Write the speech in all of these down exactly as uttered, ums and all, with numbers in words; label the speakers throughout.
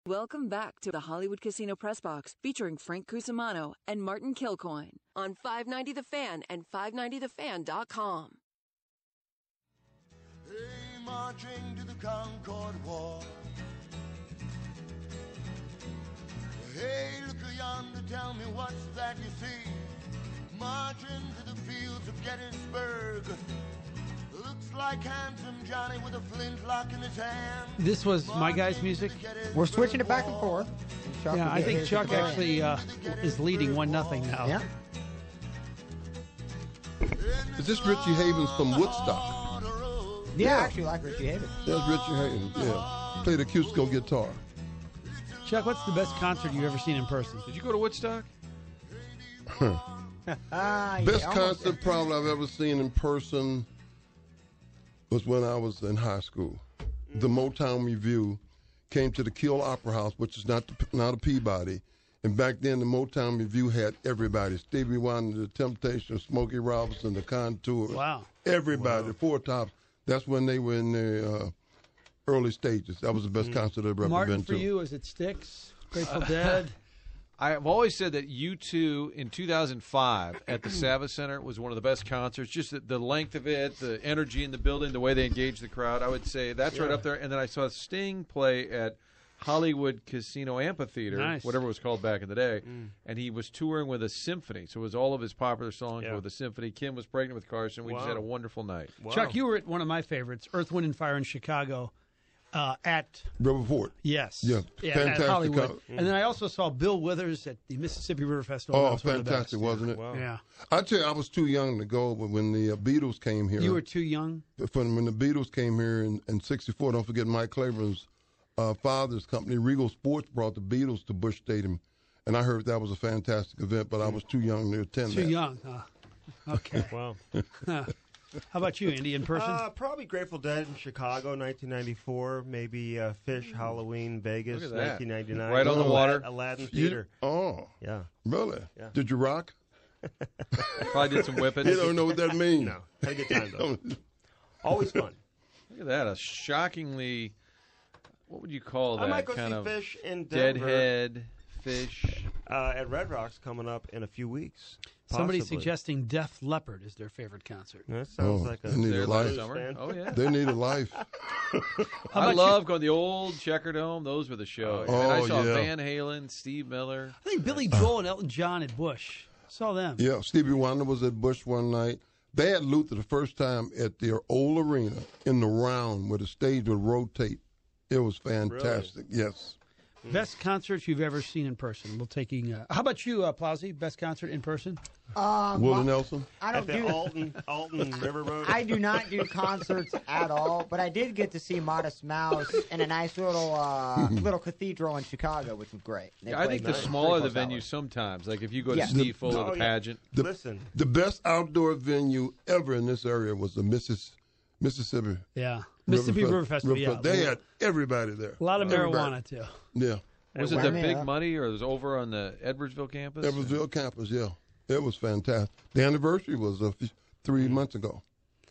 Speaker 1: Welcome back to the Hollywood Casino Press Box featuring Frank Cusimano and Martin Kilcoyne on five ninety The Fan and five ninety the fan dot com.
Speaker 2: Hey, marching to the Concord War. Hey, look yonder, tell me what's that you see? Marching to the fields of Gettysburg. Looks like handsome Johnny with a flintlock in his hand.
Speaker 3: This was my guy's music.
Speaker 4: We're switching it back and forth. Chuck
Speaker 3: Yeah, I think Chuck actually uh, is leading one nothing now.
Speaker 4: Yeah.
Speaker 5: Is this Richie Havens from Woodstock?
Speaker 4: Yeah, yeah. I actually like Richie Havens.
Speaker 5: That's Richie Havens, yeah. Played acoustical guitar.
Speaker 3: Chuck, what's the best concert you've ever seen in person?
Speaker 6: Did you go to Woodstock?
Speaker 4: uh,
Speaker 5: Best
Speaker 4: yeah,
Speaker 5: concert probably I've ever seen in person was when I was in high school. The Motown Revue came to the Kiel Opera House, which is not the, not a Peabody. And back then, the Motown Revue had everybody. Stevie Wonder, The Temptations, Smokey Robinson, The Contours.
Speaker 3: Wow.
Speaker 5: Everybody,
Speaker 6: Wow.
Speaker 5: the Four Tops. That's when they were in their uh, early stages. That was the best mm. concert I've ever
Speaker 3: Martin,
Speaker 5: been to.
Speaker 3: for you, is it Styx, Grateful Dead?
Speaker 6: I've always said that U two in two thousand five at the Savas Center was one of the best concerts. Just the, the length of it, the energy in the building, the way they engaged the crowd. I would say that's yeah. right up there. And then I saw Sting play at Hollywood Casino Amphitheater,
Speaker 3: nice.
Speaker 6: whatever it was called back in the day, mm. and he was touring with a symphony. So it was all of his popular songs yeah. with a symphony. Kim was pregnant with Carson. We wow. just had a wonderful night.
Speaker 3: Wow. Chuck, you were at one of my favorites, Earth, Wind, and Fire in Chicago. Uh, at
Speaker 5: Riverport.
Speaker 3: Yes.
Speaker 5: Yeah,
Speaker 3: yeah
Speaker 5: fantastic.
Speaker 3: At Hollywood.
Speaker 5: Mm.
Speaker 3: And then I also saw Bill Withers at the Mississippi River Festival.
Speaker 5: Oh,
Speaker 3: was
Speaker 5: fantastic, wasn't it?
Speaker 3: Wow. Yeah.
Speaker 5: I tell you, I was too young to go, but when the uh, Beatles came here.
Speaker 3: You were too young?
Speaker 5: When, when the Beatles came here in, in sixty-four, don't forget Mike Claiborne's uh, father's company, Regal Sports, brought the Beatles to Busch Stadium. And I heard that was a fantastic event, but I was too young to attend
Speaker 3: too
Speaker 5: that.
Speaker 3: Too young, huh? Okay.
Speaker 7: Wow.
Speaker 3: How about you, Andy, in person?
Speaker 7: Uh, probably Grateful Dead in Chicago, nineteen ninety-four. Maybe uh, Fish, Halloween, Vegas, nineteen ninety-nine.
Speaker 6: Right on the water.
Speaker 7: Aladdin Theater.
Speaker 5: You, oh.
Speaker 7: Yeah.
Speaker 5: Really?
Speaker 7: Yeah.
Speaker 5: Did you rock?
Speaker 6: Probably did some whipping.
Speaker 5: You don't know what that means.
Speaker 7: No. Had a good time, though. Always fun.
Speaker 6: Look at that. A shockingly, what would you call that?
Speaker 7: I might go
Speaker 6: kind
Speaker 7: see
Speaker 6: of
Speaker 7: Fish in Denver.
Speaker 6: Deadhead, Fish.
Speaker 7: Uh, at Red Rocks coming up in a few weeks.
Speaker 3: Somebody
Speaker 7: Possibly.
Speaker 3: suggesting Def Leppard is their favorite concert.
Speaker 7: That sounds
Speaker 5: oh,
Speaker 7: like a
Speaker 5: they need a life.
Speaker 7: Summer.
Speaker 6: Oh, yeah.
Speaker 5: They need a life.
Speaker 6: I love you? going to the old Checker Dome. Those were the shows.
Speaker 5: Oh,
Speaker 6: and I saw
Speaker 5: yeah.
Speaker 6: Van Halen, Steve Miller.
Speaker 3: I think Billy Joel and Elton John at Busch. Saw them.
Speaker 5: Yeah, Stevie Wonder was at Busch one night. They had Luther the first time at their old arena in the round where the stage would rotate. It was fantastic. Really? Yes.
Speaker 3: Best concerts you've ever seen in person. We'll taking. Uh, how about you, uh, Plowsy? Best concert in person?
Speaker 4: Um,
Speaker 5: Willie Nelson.
Speaker 4: I don't
Speaker 7: at
Speaker 4: do
Speaker 7: the Alton Alton Riverboat.
Speaker 4: I do not do concerts at all, but I did get to see Modest Mouse in a nice little uh, little cathedral in Chicago, which was great. They
Speaker 6: Yeah, I think the
Speaker 4: nice.
Speaker 6: smaller the
Speaker 4: Pretty close
Speaker 6: venue,
Speaker 4: hours.
Speaker 6: sometimes, like if you go to
Speaker 4: Yeah.
Speaker 6: Steve Fuller,
Speaker 7: Oh,
Speaker 6: the
Speaker 7: yeah.
Speaker 6: pageant.
Speaker 5: The,
Speaker 7: Listen.
Speaker 5: The best outdoor venue ever in this area was the Missis, Mississippi.
Speaker 3: Yeah. Mississippi River, River Festival,
Speaker 5: River
Speaker 3: yeah.
Speaker 5: They had everybody there.
Speaker 3: A lot of
Speaker 5: everybody.
Speaker 3: marijuana, too.
Speaker 5: Yeah.
Speaker 6: Was it
Speaker 4: Wow.
Speaker 6: the
Speaker 4: Yeah.
Speaker 6: Big Money, or it was over on the Edwardsville campus?
Speaker 5: Edwardsville campus, yeah. It was fantastic. The anniversary was uh, three
Speaker 3: Mm-hmm.
Speaker 5: months ago.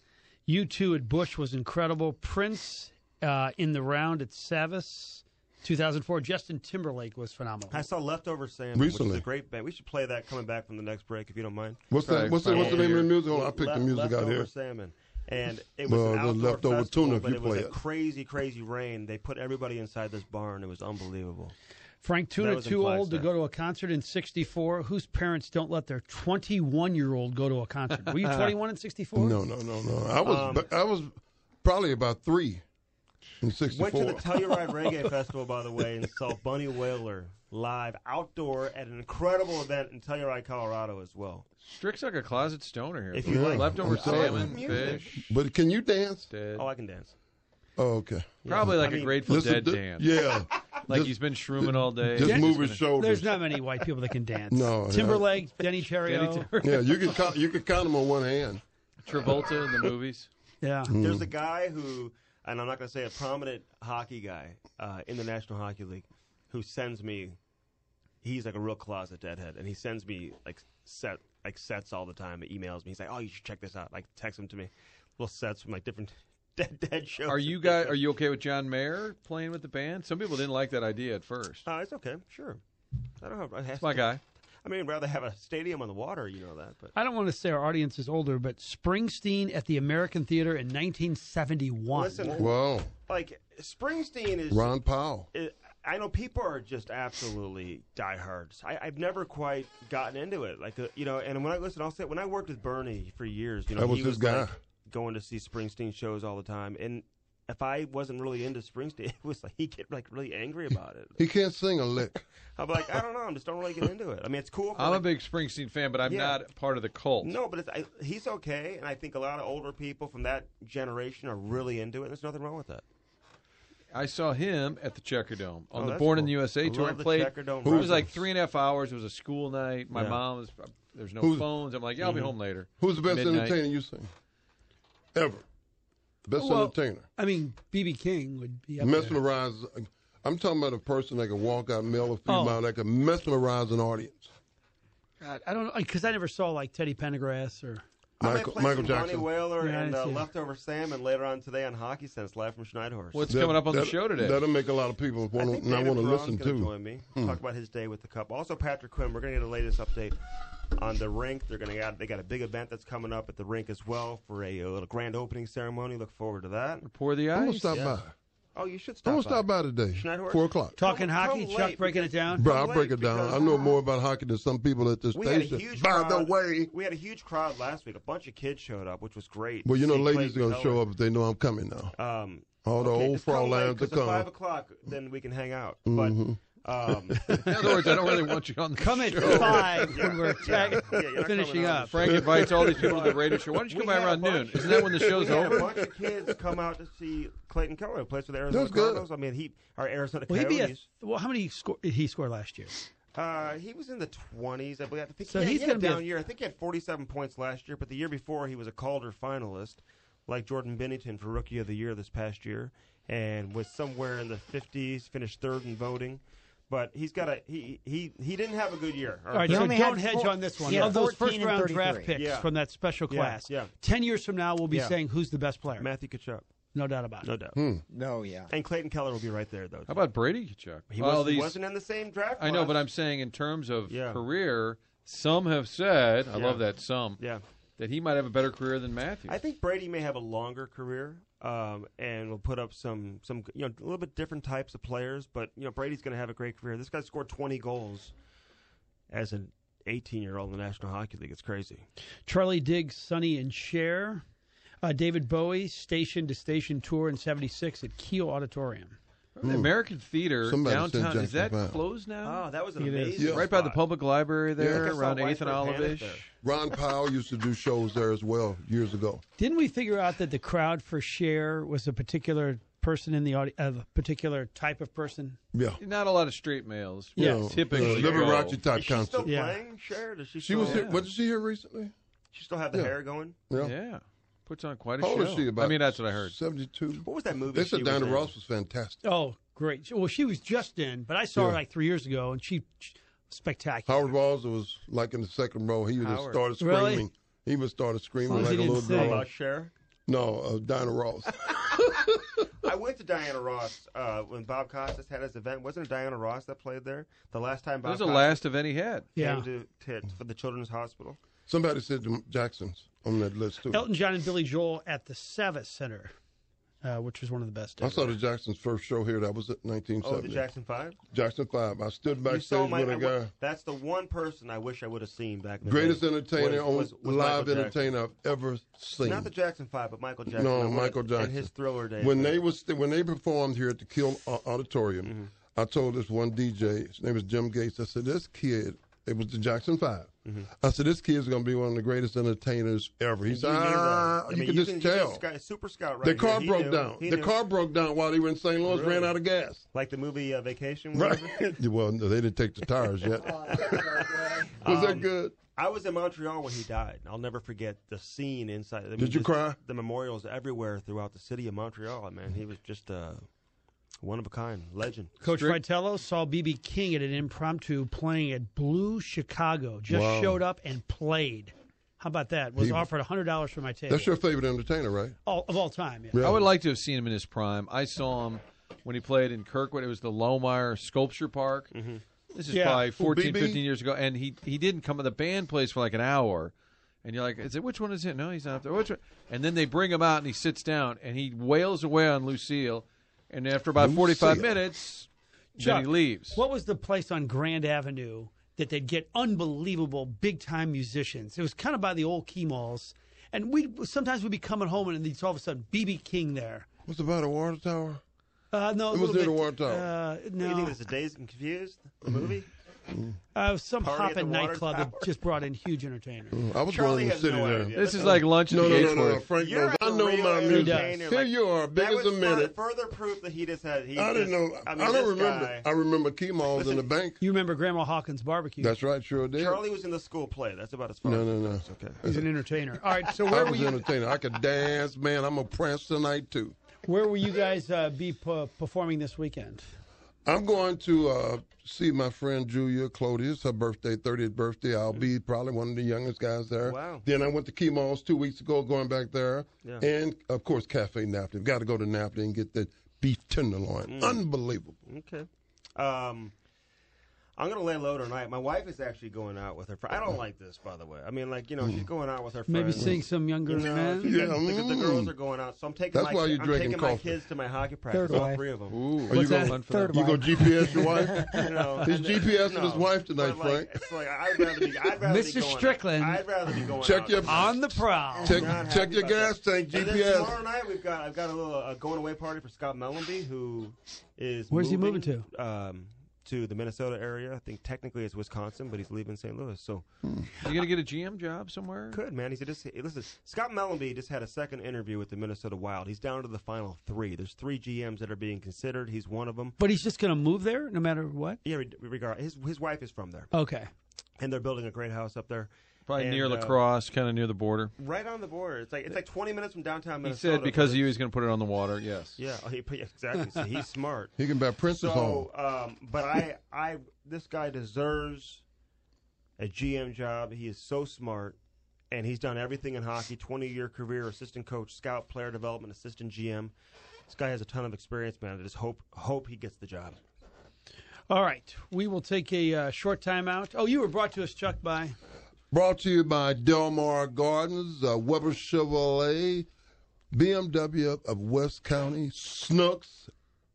Speaker 3: U two at Busch was incredible. Prince uh, in the round at Savas, two thousand four. Justin Timberlake was phenomenal.
Speaker 7: I saw Leftover Salmon,
Speaker 5: Recently.
Speaker 7: which is a great band. We should play that coming back from the next break, if you don't mind.
Speaker 5: What's
Speaker 6: Try-
Speaker 5: that? What's, the,
Speaker 6: try
Speaker 5: what's the
Speaker 6: to
Speaker 5: name of the
Speaker 6: hear.
Speaker 5: music? Oh, I picked
Speaker 7: Le-
Speaker 5: the music out
Speaker 7: Leftover
Speaker 5: here.
Speaker 7: Salmon. And it was
Speaker 5: Well,
Speaker 7: an
Speaker 5: the
Speaker 7: outdoor
Speaker 5: leftover
Speaker 7: festival,
Speaker 5: tuna if
Speaker 7: but
Speaker 5: you
Speaker 7: it was
Speaker 5: play
Speaker 7: a
Speaker 5: it.
Speaker 7: crazy, crazy rain. They put everybody inside this barn. It was unbelievable.
Speaker 3: Frank
Speaker 7: That
Speaker 3: Tuna,
Speaker 7: was in
Speaker 3: too old to
Speaker 7: Flagstaff.
Speaker 3: go to a concert in sixty-four. Whose parents don't let their twenty-one-year-old go to a concert? Were you twenty-one in sixty-four?
Speaker 5: No, no, no, no. I was
Speaker 7: Um,
Speaker 5: I was probably about three in sixty-four.
Speaker 7: Went to the Telluride Reggae Festival, by the way, and saw Bunny Wailer live outdoor at an incredible event in Telluride, Colorado as well.
Speaker 6: Strick's like a closet stoner here.
Speaker 7: If you
Speaker 5: Yeah.
Speaker 7: like
Speaker 6: Leftover
Speaker 5: I'm sorry.
Speaker 6: salmon,
Speaker 4: Music.
Speaker 6: fish,
Speaker 5: But can you dance?
Speaker 6: dead.
Speaker 7: Oh, I can dance.
Speaker 5: Oh, okay.
Speaker 6: Probably like
Speaker 7: I mean,
Speaker 6: a Grateful
Speaker 5: Listen,
Speaker 6: Dead
Speaker 5: th-
Speaker 6: dance.
Speaker 5: Yeah.
Speaker 6: Like
Speaker 5: Just-
Speaker 6: he's been shrooming all day.
Speaker 5: Just
Speaker 6: He's
Speaker 5: move
Speaker 6: gonna-
Speaker 5: his shoulders.
Speaker 3: There's not many white people that can dance.
Speaker 5: No, yeah.
Speaker 3: Timberlake, Denny Terrio.
Speaker 6: Denny Ter-
Speaker 5: Yeah, you could count, you could count them on one hand.
Speaker 6: Travolta in the movies.
Speaker 3: Yeah.
Speaker 7: There's a guy who, and I'm not going to say a prominent hockey guy uh, in the National Hockey League, who sends me. He's like a real closet deadhead, and he sends me like set like sets all the time. He emails me. He's like, "Oh, you should check this out." Like text them to me, little sets from like different dead, dead shows.
Speaker 6: Are you guys? Are you okay with John Mayer playing with the band? Some people didn't like that idea at first.
Speaker 7: Uh, it's okay, sure. I don't have.
Speaker 6: It's my guy.
Speaker 7: I mean, I'd rather have a stadium on the water, you know that. But
Speaker 3: I don't want to say our audience is older, but Springsteen at the American Theater in nineteen seventy-one.
Speaker 7: listen,
Speaker 5: Wow.
Speaker 7: like Springsteen is.
Speaker 5: Ron Powell.
Speaker 7: It, I know people are just absolutely diehards. I, I've never quite gotten into it, like uh, you know. And when I listen, I'll say when I worked with Bernie for years, you know,
Speaker 5: That was
Speaker 7: he
Speaker 5: his
Speaker 7: was
Speaker 5: guy.
Speaker 7: like going to see Springsteen shows all the time, and if I wasn't really into Springsteen, it was like he'd get like really angry about it.
Speaker 5: He can't sing a lick.
Speaker 7: I'm like, I don't know, I just don't really get into it. I mean, it's cool. For
Speaker 6: I'm
Speaker 7: like,
Speaker 6: a big Springsteen fan, but I'm
Speaker 7: Yeah.
Speaker 6: not part of the cult.
Speaker 7: No, but it's, I, he's okay, and I think a lot of older people from that generation are really into it. And there's nothing wrong with that.
Speaker 6: I saw him at the Checker Dome on
Speaker 7: Oh,
Speaker 6: the
Speaker 7: that's
Speaker 6: Born in
Speaker 7: cool.
Speaker 6: the U S A
Speaker 7: I
Speaker 6: tour.
Speaker 7: love
Speaker 6: And
Speaker 7: the
Speaker 6: played.
Speaker 7: Checker Dome
Speaker 6: It was
Speaker 7: Brothers.
Speaker 6: like three and a half hours. It was a school night. My
Speaker 7: Yeah.
Speaker 6: mom was. There's no
Speaker 5: Who's-
Speaker 6: phones. I'm like, yeah, I'll be home later.
Speaker 5: Who's the best
Speaker 6: Midnight.
Speaker 5: entertainer you sing? Ever. Best
Speaker 3: Well,
Speaker 5: entertainer.
Speaker 3: I mean, B B King would be up there.
Speaker 5: Mesmerize. I'm talking about a person that can walk out, male or female,
Speaker 3: Oh.
Speaker 5: that can mesmerize an audience.
Speaker 3: God, I don't know, because I never saw like Teddy Pendergrass or.
Speaker 7: I might
Speaker 5: Michael,
Speaker 7: play
Speaker 5: Michael
Speaker 7: some Johnny
Speaker 5: Jackson.
Speaker 7: Whaler
Speaker 3: Yeah, I
Speaker 7: and uh,
Speaker 3: see.
Speaker 7: Leftover Sam, and later on today on Hockey Sense, live from Schneidhorst.
Speaker 6: What's
Speaker 5: That-
Speaker 6: coming up on the
Speaker 5: that-
Speaker 6: show today?
Speaker 5: That'll make a lot of people
Speaker 7: I
Speaker 5: want
Speaker 7: think
Speaker 5: to not
Speaker 7: David
Speaker 5: want to
Speaker 7: Perron's
Speaker 5: listen
Speaker 7: gonna
Speaker 5: to.
Speaker 7: join me. Talk about his day with the Cup. Also, Patrick Quinn. We're going to get the latest update on the rink. They're going to get they got a big event that's coming up at the rink as well for a, a little grand opening ceremony. Look forward to that.
Speaker 6: Pour the
Speaker 5: I'm gonna
Speaker 6: ice.
Speaker 5: stop
Speaker 7: Yeah.
Speaker 5: by.
Speaker 7: Oh, you should
Speaker 5: I'm
Speaker 7: stop.
Speaker 5: gonna stop by today.
Speaker 7: Schneidhorst?
Speaker 5: Four o'clock.
Speaker 3: Talking
Speaker 7: Come-
Speaker 3: hockey,
Speaker 7: come
Speaker 3: Chuck
Speaker 7: late
Speaker 3: breaking it
Speaker 7: because-
Speaker 3: down.
Speaker 5: Bro, I'll
Speaker 7: late
Speaker 5: break it down.
Speaker 7: because-
Speaker 5: I know more about hockey than some people at this
Speaker 7: We had a
Speaker 5: station.
Speaker 7: huge
Speaker 5: By
Speaker 7: crowd.
Speaker 5: the way,
Speaker 7: We had a huge crowd last week. A bunch of kids showed up, which was great.
Speaker 5: well, you know,
Speaker 7: See
Speaker 5: ladies are
Speaker 7: Clayton
Speaker 5: gonna show
Speaker 7: Keller.
Speaker 5: up if they know I'm coming now.
Speaker 7: Um,
Speaker 5: All the
Speaker 7: okay,
Speaker 5: old
Speaker 7: just come
Speaker 5: frau
Speaker 7: late,
Speaker 5: lambs
Speaker 7: 'cause
Speaker 5: to
Speaker 7: at five
Speaker 5: come.
Speaker 7: o'clock, then we can hang out.
Speaker 5: Mhm.
Speaker 7: But um,
Speaker 6: In other words, I don't really want you on the
Speaker 3: Come at
Speaker 6: show.
Speaker 3: five when we're tag-
Speaker 7: yeah, you're not
Speaker 3: finishing
Speaker 7: coming on
Speaker 3: up.
Speaker 7: the
Speaker 6: Frank invites all these people to the radio show. Why don't you
Speaker 7: We
Speaker 6: come by
Speaker 7: had a
Speaker 6: around noon?
Speaker 7: bunch-
Speaker 6: Isn't that when the show's
Speaker 7: we had
Speaker 6: over?
Speaker 7: a bunch of kids come out to see Clayton Keller, who plays for the Arizona
Speaker 5: That's good.
Speaker 7: Cardinals. I mean, he our Arizona
Speaker 3: Well, he'd be a,
Speaker 7: Coyotes.
Speaker 3: well, how many score, did he score last year?
Speaker 7: Uh, he was in the twenties, I believe. I think
Speaker 3: So
Speaker 7: he, had-
Speaker 3: he's
Speaker 7: he had
Speaker 3: gonna be
Speaker 7: a
Speaker 3: a-
Speaker 7: down year. I think he had forty-seven points last year, but the year before he was a Calder finalist, like Jordan Binnington for Rookie of the Year this past year, and was somewhere in the fifties. Finished third in voting. But he's got a he he he didn't have a good year.
Speaker 3: All right,
Speaker 4: He
Speaker 3: so
Speaker 4: only
Speaker 3: don't
Speaker 4: had
Speaker 3: hedge
Speaker 4: four-
Speaker 3: on this one.
Speaker 4: he had
Speaker 3: Of those
Speaker 4: fourteen
Speaker 3: first
Speaker 4: and
Speaker 3: round draft
Speaker 4: thirty-three.
Speaker 3: picks
Speaker 7: Yeah.
Speaker 3: from that special
Speaker 7: Yeah,
Speaker 3: class,
Speaker 7: yeah.
Speaker 3: ten years from now, we'll be
Speaker 7: Yeah.
Speaker 3: saying who's the best player.
Speaker 7: Matthew Tkachuk,
Speaker 3: No doubt about it.
Speaker 7: no doubt.
Speaker 5: Hmm.
Speaker 4: No, yeah.
Speaker 7: And Clayton Keller will be right there, though.
Speaker 6: How about Brady Kachuk?
Speaker 7: He,
Speaker 6: Well,
Speaker 7: was, he
Speaker 6: these-
Speaker 7: wasn't in the same draft.
Speaker 6: I know,
Speaker 7: class.
Speaker 6: but I'm saying in terms of
Speaker 7: Yeah.
Speaker 6: career, some have said, I
Speaker 7: Yeah.
Speaker 6: love that some,
Speaker 7: Yeah.
Speaker 6: that he might have a better career than Matthews.
Speaker 7: I think Brady may have a longer career, um, and will put up some, some, you know, a little bit different types of players. But you know, Brady's going to have a great career. This guy scored twenty goals as an eighteen-year-old in the National Hockey League. It's crazy.
Speaker 3: Charlie Diggs, Sonny and Cher. Uh, David Bowie, station to station tour in seventy-six at Kiel Auditorium.
Speaker 6: The American Theater
Speaker 5: Somebody said
Speaker 6: downtown, is
Speaker 5: Jackson
Speaker 6: that
Speaker 5: Five.
Speaker 6: closed now?
Speaker 7: Oh, that was an
Speaker 3: It is.
Speaker 7: amazing.
Speaker 5: Yeah.
Speaker 6: Right by the
Speaker 7: spot.
Speaker 6: public library there,
Speaker 7: I saw
Speaker 6: around eighth
Speaker 7: Weisberg
Speaker 6: and
Speaker 7: Panic
Speaker 6: Olive.
Speaker 7: there.
Speaker 5: Ron Powell used to do shows there as well years ago.
Speaker 3: Didn't we figure out that the crowd for Cher was a particular person in the audience, a particular type of person?
Speaker 5: Yeah.
Speaker 6: Not a lot of straight males.
Speaker 3: Yeah.
Speaker 5: You know,
Speaker 6: Typically
Speaker 5: uh,
Speaker 6: go.
Speaker 5: Liberace type
Speaker 7: Is she
Speaker 5: concert.
Speaker 7: still
Speaker 3: Yeah.
Speaker 7: playing? Cher? Does she?
Speaker 5: She
Speaker 7: still,
Speaker 5: was here. What did she hear recently?
Speaker 7: She still have the
Speaker 5: Yeah.
Speaker 7: hair going?
Speaker 5: Yeah.
Speaker 6: Yeah. Puts on quite a
Speaker 5: How old
Speaker 6: show.
Speaker 5: is she? About
Speaker 6: I mean, that's what I heard.
Speaker 5: seventy-two.
Speaker 7: What was that movie?
Speaker 5: They
Speaker 7: she
Speaker 5: said
Speaker 7: was
Speaker 5: Diana
Speaker 7: in?
Speaker 5: Ross was fantastic.
Speaker 3: Oh, great. Well, she was just in, but I saw her
Speaker 5: Yeah.
Speaker 3: like three years ago, and she, she spectacular.
Speaker 5: Howard Balzer was like in the second row. He just
Speaker 7: Howard.
Speaker 5: started
Speaker 3: Really?
Speaker 5: screaming. He was started screaming
Speaker 3: long as
Speaker 5: like
Speaker 3: he
Speaker 5: a
Speaker 3: didn't
Speaker 5: little
Speaker 3: sing.
Speaker 5: girl.
Speaker 7: About Cher?
Speaker 5: No, uh, Diana Ross.
Speaker 7: I went to Diana Ross uh, when Bob Costas had his event. Wasn't it Diana Ross that played there? The last time
Speaker 6: That
Speaker 7: Bob
Speaker 6: was the
Speaker 7: Costas
Speaker 6: last event he had.
Speaker 3: Yeah.
Speaker 7: came to, to for the Children's Hospital.
Speaker 5: Somebody said the Jacksons on that list too.
Speaker 3: Elton John and Billy Joel at the Savas Center, uh, which was one of the best.
Speaker 5: I
Speaker 3: ever.
Speaker 5: saw the Jacksons' first show here. That was at nineteen
Speaker 7: Oh, the
Speaker 5: seventy.
Speaker 7: Jackson Five.
Speaker 5: Jackson Five. I stood
Speaker 7: You saw
Speaker 5: backstage
Speaker 7: my.
Speaker 5: with a
Speaker 7: I wa-
Speaker 5: guy.
Speaker 7: that's the one person I wish I would have seen back in the
Speaker 5: Greatest
Speaker 7: day.
Speaker 5: entertainer,
Speaker 7: was, was,
Speaker 5: on
Speaker 7: was
Speaker 5: live
Speaker 7: Michael Jackson.
Speaker 5: entertainer I've ever seen.
Speaker 7: Not the Jackson Five, but Michael Jackson. I
Speaker 5: No,
Speaker 7: wanted-
Speaker 5: Michael Jackson.
Speaker 7: And his Thriller days.
Speaker 5: When they was when they performed here at the Kill Au- Auditorium,
Speaker 7: Mm-hmm.
Speaker 5: I told this one D J, his name was Jim Gates. I said, "This kid, it was the Jackson Five.
Speaker 7: Mm-hmm.
Speaker 5: I said, this kid's going to be one of the greatest entertainers ever." He
Speaker 7: You
Speaker 5: said,
Speaker 7: knew that.
Speaker 5: "Ah,
Speaker 7: I
Speaker 5: you
Speaker 7: mean,
Speaker 5: can
Speaker 7: you
Speaker 5: just
Speaker 7: can- you
Speaker 5: tell."
Speaker 7: just got a super scout right
Speaker 5: the
Speaker 7: here.
Speaker 5: car
Speaker 7: He
Speaker 5: broke
Speaker 7: knew.
Speaker 5: down.
Speaker 7: He
Speaker 5: The
Speaker 7: knew.
Speaker 5: car broke down while they were in Saint Louis,
Speaker 7: Really?
Speaker 5: ran out of gas.
Speaker 7: like the movie uh, Vacation.
Speaker 5: Right.
Speaker 7: whatever.
Speaker 5: Well, no, they didn't take the tires yet. Was that
Speaker 7: Um,
Speaker 5: good?
Speaker 7: I was in Montreal when he died. I'll never forget the scene inside. I mean,
Speaker 5: Did you
Speaker 7: just
Speaker 5: cry?
Speaker 7: The memorials everywhere throughout the city of Montreal. Man, he was just uh, one of a kind, legend.
Speaker 3: Coach
Speaker 6: Strict-
Speaker 3: Fratello saw B B King at an impromptu playing at Blue Chicago. Just
Speaker 5: Wow.
Speaker 3: showed up and played. How about that? Was
Speaker 5: He-
Speaker 3: offered one hundred dollars for my table.
Speaker 5: That's your favorite entertainer, right?
Speaker 3: all, of all time, yeah.
Speaker 5: Yeah.
Speaker 6: I would like to have seen him in his prime. I saw him when he played in Kirkwood. It was the Lohmeyer Sculpture Park.
Speaker 7: Mm-hmm.
Speaker 6: This is
Speaker 3: Yeah.
Speaker 6: probably fourteen,
Speaker 5: B B?
Speaker 6: fifteen years ago. And he, he didn't come. The band plays for like an hour. And you're like, is it, which one is it? No, he's not up there. Which one? And then they bring him out and he sits down and he wails away on Lucille. And after about forty-five
Speaker 5: Lucille.
Speaker 6: minutes,
Speaker 3: Chuck,
Speaker 6: then he leaves.
Speaker 3: What was the place on Grand Avenue that they'd get unbelievable big-time musicians? It was kind of by the old Key Malls. And we sometimes we'd be coming home and there'd all of a sudden B B King there.
Speaker 5: What's about a water tower?
Speaker 3: Uh, no, a
Speaker 5: It was
Speaker 3: little
Speaker 5: near
Speaker 3: bit,
Speaker 5: the Water Tower.
Speaker 3: Uh,
Speaker 7: What do you
Speaker 3: no,
Speaker 7: think this is Dazed and Confused, the movie?
Speaker 3: uh, some
Speaker 7: Party at the
Speaker 3: hopping
Speaker 7: Water
Speaker 3: nightclub
Speaker 7: Tower?
Speaker 3: that just brought in huge entertainers.
Speaker 5: I was
Speaker 7: Charlie
Speaker 5: born in the
Speaker 7: has
Speaker 5: city
Speaker 7: no
Speaker 5: there.
Speaker 7: idea.
Speaker 6: This is like lunch
Speaker 5: No,
Speaker 6: at
Speaker 5: no,
Speaker 6: the
Speaker 5: no, no, no.
Speaker 6: Gatesworth.
Speaker 5: Frank
Speaker 7: You're
Speaker 5: knows. I
Speaker 7: a
Speaker 5: know
Speaker 7: real
Speaker 5: my music.
Speaker 7: entertainer,
Speaker 5: Here
Speaker 7: like-
Speaker 5: you are, big
Speaker 7: That
Speaker 5: as
Speaker 7: was
Speaker 5: a
Speaker 7: fur-
Speaker 5: minute.
Speaker 7: further proof that he just had. He
Speaker 5: I didn't
Speaker 7: just-
Speaker 5: know.
Speaker 7: I,
Speaker 5: I,
Speaker 7: mean,
Speaker 5: don't
Speaker 7: this
Speaker 5: remember.
Speaker 7: guy-
Speaker 5: I remember key malls in the bank.
Speaker 3: You remember Grandma Hawkins Barbecue?
Speaker 5: That's right, sure did.
Speaker 7: Charlie was in the school play. That's about as far.
Speaker 5: No,
Speaker 7: as
Speaker 5: no,
Speaker 7: it
Speaker 5: no.
Speaker 7: goes. Okay.
Speaker 3: He's an entertainer. All right, so
Speaker 5: I
Speaker 3: where were
Speaker 5: was
Speaker 3: you?
Speaker 5: an entertainer. I could dance, man. I'm a prance tonight too.
Speaker 3: Where will you guys uh, be p- performing this weekend?
Speaker 5: I'm going to uh, see my friend Julia Clodius, her birthday, thirtieth birthday. I'll be probably one of the youngest guys there.
Speaker 7: Wow.
Speaker 5: Then I went to Key Malls two weeks ago, going back there.
Speaker 7: Yeah.
Speaker 5: And, of course, Cafe Napoli. Got to go to Napoli and get that beef tenderloin. Unbelievable.
Speaker 7: Okay. Um, I'm gonna lay low tonight. My wife is actually going out with her friend. I don't like this, by the way. I mean, like you know, she's going out with her
Speaker 3: Maybe
Speaker 7: friends.
Speaker 3: seeing some younger
Speaker 7: You know,
Speaker 3: men.
Speaker 7: she's got-
Speaker 5: Yeah,
Speaker 7: the, the
Speaker 5: mm.
Speaker 7: girls are going out, so I'm taking
Speaker 5: That's
Speaker 7: my
Speaker 5: why
Speaker 7: ki-
Speaker 5: you're
Speaker 7: I'm
Speaker 5: drinking
Speaker 7: taking my
Speaker 5: coffee.
Speaker 7: kids to my hockey practice.
Speaker 4: Third
Speaker 7: All
Speaker 4: wife.
Speaker 7: three of them.
Speaker 6: Ooh,
Speaker 5: Are you
Speaker 3: What's
Speaker 5: going
Speaker 3: that?
Speaker 6: fun for
Speaker 4: Third
Speaker 6: them.
Speaker 5: You go
Speaker 4: wife.
Speaker 5: G P S your wife?
Speaker 7: You know,
Speaker 5: He's
Speaker 7: and-
Speaker 5: G P S and his
Speaker 7: no,
Speaker 5: wife tonight,
Speaker 7: but, like,
Speaker 5: Frank.
Speaker 7: It's like I'd rather be. I'd rather
Speaker 3: Mister
Speaker 7: be going,
Speaker 3: Strickland.
Speaker 7: I'd rather be going
Speaker 5: Check
Speaker 7: out.
Speaker 5: your-
Speaker 3: On the prowl.
Speaker 5: Check,
Speaker 7: Not
Speaker 5: check
Speaker 7: happy
Speaker 5: your
Speaker 7: about
Speaker 5: gas
Speaker 7: that.
Speaker 5: tank,
Speaker 7: And then
Speaker 5: G P S.
Speaker 7: tomorrow night we've got I've got a little uh, going away party for Scott Mellenby, who is
Speaker 3: Where's he
Speaker 7: moving,
Speaker 3: moving
Speaker 7: to? Um, to the Minnesota area. I think technically it's Wisconsin, but he's leaving Saint Louis. So
Speaker 6: You going to get a G M job somewhere?
Speaker 7: good man. He's just listen. Scott Mellenby just had a second interview with the Minnesota Wild. He's down to the final three. There's three G Ms that are being considered. He's one of them.
Speaker 3: But he's just going to move there no matter what?
Speaker 7: Yeah, re- regard his his wife is from there,
Speaker 3: Okay.
Speaker 7: and they're building a great house up there.
Speaker 6: Probably
Speaker 7: And,
Speaker 6: near
Speaker 7: uh,
Speaker 6: Lacrosse, kind of near the border.
Speaker 7: Right on the border. It's like it's like twenty minutes from downtown
Speaker 6: He
Speaker 7: Minnesota.
Speaker 6: said because
Speaker 7: but
Speaker 6: of you,
Speaker 7: it's-
Speaker 6: he's going to put it on the water. Yes.
Speaker 7: Yeah, oh, he, exactly. So he's smart.
Speaker 5: He can bet Princess home.
Speaker 7: So, um, but I, I, this guy deserves a G M job. He is so smart, and he's done everything in hockey. twenty-year career, assistant coach, scout, player development, assistant G M. This guy has a ton of experience, man. I just hope, hope he gets the job.
Speaker 3: All right. We will take a uh, short time out. Oh, you were brought to us, Chuck, by...
Speaker 5: Brought to you by Delmar Gardens, uh, Weber Chevrolet, B M W of West County, Snooks,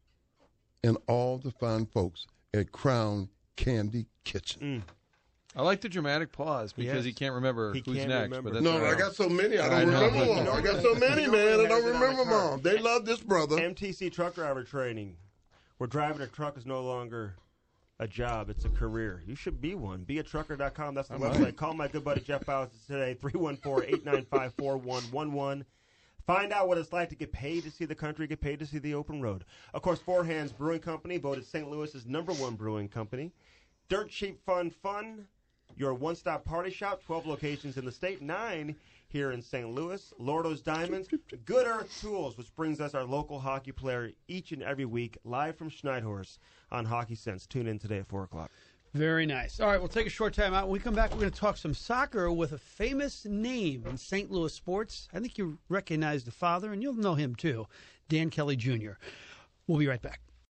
Speaker 5: and all the fine folks at Crown Candy Kitchen.
Speaker 6: I like the dramatic pause because
Speaker 7: Yes.
Speaker 6: he can't remember
Speaker 7: He
Speaker 6: who's
Speaker 7: can't
Speaker 6: next.
Speaker 7: remember.
Speaker 6: But that's
Speaker 5: No,
Speaker 6: all
Speaker 5: I
Speaker 6: right.
Speaker 5: got so many, I
Speaker 6: I
Speaker 5: don't
Speaker 6: know,
Speaker 5: remember
Speaker 6: but-
Speaker 5: them. I got so many,
Speaker 7: You know
Speaker 5: man,
Speaker 7: what
Speaker 5: I don't
Speaker 7: has it on
Speaker 5: remember
Speaker 7: my card?
Speaker 5: them. They love this brother.
Speaker 7: M T C truck driver training, where driving a truck is no longer a job, it's a career. You should be one. be a trucker dot com. That's the website. Call my good buddy Jeff Bowers today, three one four, eight nine five, four one one one. Find out what it's like to get paid to see the country, get paid to see the open road. Of course, Four Hands Brewing Company, voted Saint Louis's number one brewing company. Dirt Cheap Fun Fun, your one-stop party shop, twelve locations in the state, nine here in Saint Louis. Lordo's Diamonds, Good Earth Tools, which brings us our local hockey player each and every week, live from Schneidhorst on Hockey Sense. Tune in today at four o'clock.
Speaker 3: Very nice. All right, we'll take a short time out. When we come back, we're going to talk some soccer with a famous name in Saint Louis sports. I think you recognize the father, and you'll know him too, Dan Kelly Junior We'll be right back.